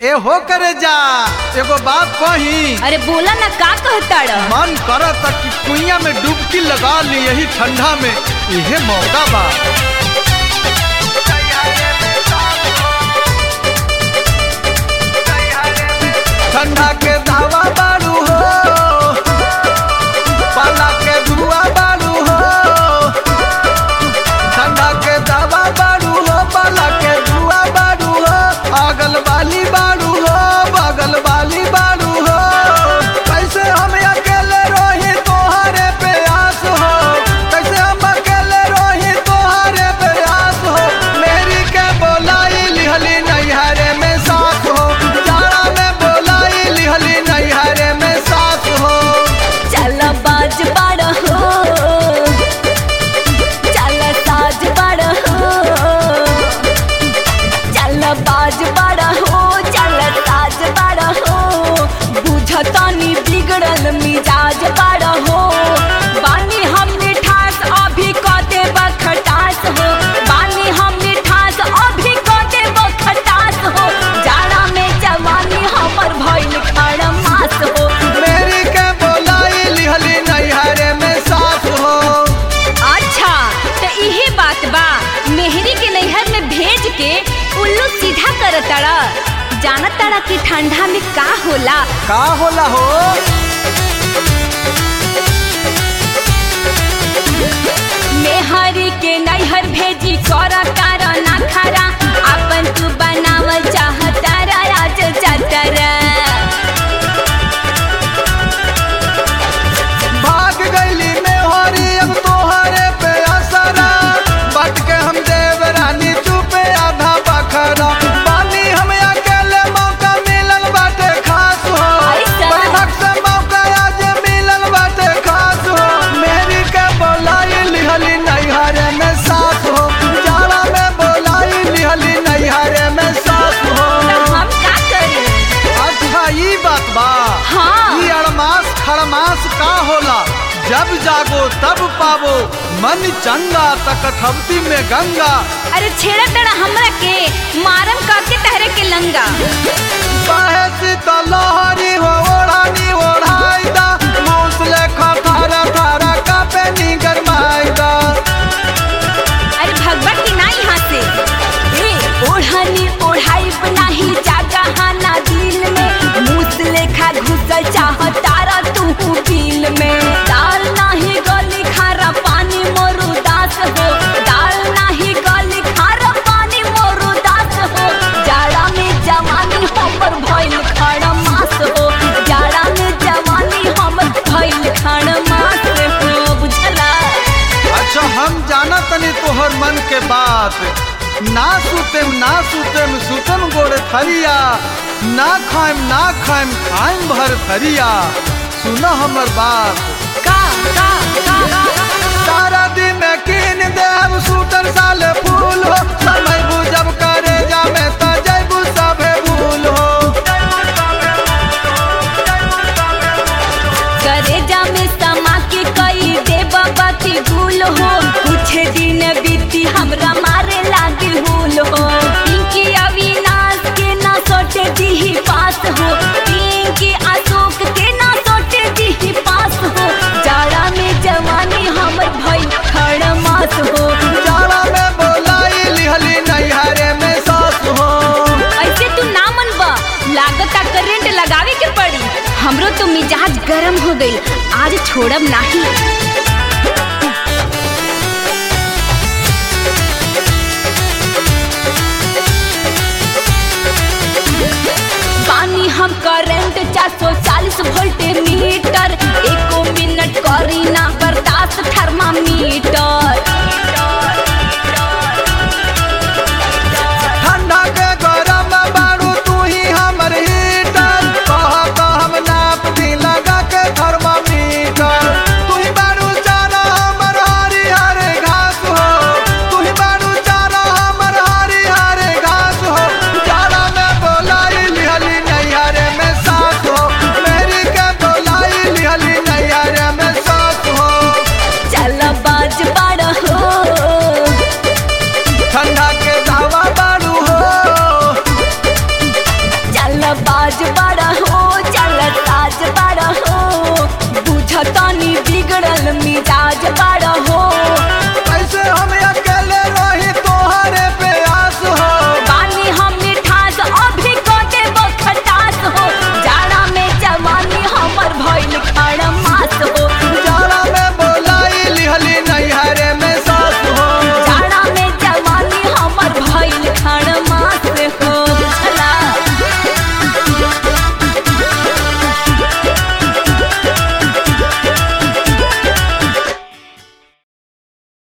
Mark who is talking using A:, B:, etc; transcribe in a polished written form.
A: ए हो करे जा एगो बात कही।
B: अरे बोला ना, का कहता
A: मन करता कि कुइया में डुबकी लगा ली यही ठंडा में, यही मौका बा। ठंडा के दावा बारू हो, पाला के धुआ बारू हो। ठंडा के दावा बारू हो, पाला के धुआ बारू हो। आगल वाली बारू हो, बगल वाली बारू हो। कैसे हम अकेले रही तोहरे पे आस हो, कैसे हम अकेले रही तोहरे पे आस हो। मेरी के बोलाई लिहली नैहरे में साथ हो, जाड़ा में बोलाई लिहली नैहरे में साथ हो।
B: चल बाज बड़ हो, चल साज बड़ हो, चल बाज बड़ हो, चल साज बड़ हो। बुझतानी बिगड़ल मिजाज बड़ हो, बानी हम मिठास अभी क देब खटास हो, बानी हम मिठास अभी क देब खटास हो। जाड़ा में जवानी हमर भइल खड़मास हो।
A: मेरी के बोलाई लिहली नैहरे में साथ हो।
B: अच्छा तो इहे बात बा, मेहरी के नैहर में भेज के उल्लू सीधा कर तारा। जाना तारा कि ठंडा में का होला।
A: का होला हो?
B: मेहरी के नैहर भेजी कर तारा ना खरा, अपन तू बनावल चाहता राज चतरा।
A: भाग गईली में होरी अब तोहरे पे असरा, बट के हम देव रानी चुपे आधा बखरा। पानी हम अकेले मौका मिलल बाटे खास हो,
B: ऐसा?
A: बड़ी भक्त से मौका आज मिलल बाटे खास हो। मेरी के बोलाई लिहली नैहरे में साथ हो, जाड़ा में बोलाई लिहली नैहरे में साथ हो।
B: तो हम का करी?
A: अच्छा ई बात बा।
B: हाँ।
A: ई अड़मास खड़मास का होला? जब जागो तब पावो, मन चंगा तकथवती में गंगा।
B: अरे छेड़ा तड़ा हमरा के, मारम काके तहरे के लंगा।
A: बाहे शीतल लहरी हो ओढ़ानी ओढ़ाई दा, मूसले खथारा थारा कापे नी गरमाई दा।
B: अरे भगवा की ना यहाँ से। ए ओढ़नी ओढ़ाई बनाही जागा हाना दिल में, मूस लेखा घुसल चाहतारा तू बिल में। दाल नाही गली खारा पानी मोरू दास हो, दाल नाही गली खारा पानी मोरू दास हो। जाड़ा में जवानी हमर भइल खड़मास हो, जाड़ा में जवानी हमर भइल खड़मास हो। बुझला?
A: अच्छा हम जाना तनी तोहर मन के बात। ना सुतेम सुतम गोड़े थरिया, ना खाएम खाएम भर थरिया। सुना हमर बात।
B: का का का
A: सारा दिन कीन देव सूटर साले फूल हो, समय बुझब करे जामे त जैबू सभे भूल हो।
B: करेजा में समा के कई दे बाबा की भूल हो, कुछ दिन बीती हमरा मारे लागे भूल हो। पिंकी अविनाश के ना सोटे दी पास हो, पिंकी अशोक के ना सोटे दी पास हो। जाड़ा में जवानी हमर भइल खड़मास हो,
A: जाड़ा में बोलाई लिहली नैहरे में सास हो।
B: ऐसे तू ना मनबा, लागता करंट लगावे के पड़ी। हमरो तो मिजाज गरम हो गई, आज छोड़ब नाही। पानी हम करंट 440 वोल्ट मीटर, एको मिनट करी ना बर्दाश्त थर्मामीटर।
A: ठंडा के गरम बारू तू ही हमर हीटर, कह तो हम नाप दी लगा के थर्मामीटर। तू ही बारू चारा हमर हरी हरे घास हो, तू ही बारू चारा हमर हरी हरे घास हो। जाड़ा में बोलाई लिहली नैहरे में साथ हो, मेरी के बोलाई लिहली नैहरे में साथ हो।
B: चल बाज बड़ हो, बाज बड़ा हो चल ताज बड़ा हो बुझतानी बिगड़ल मिजाज बड़ा हो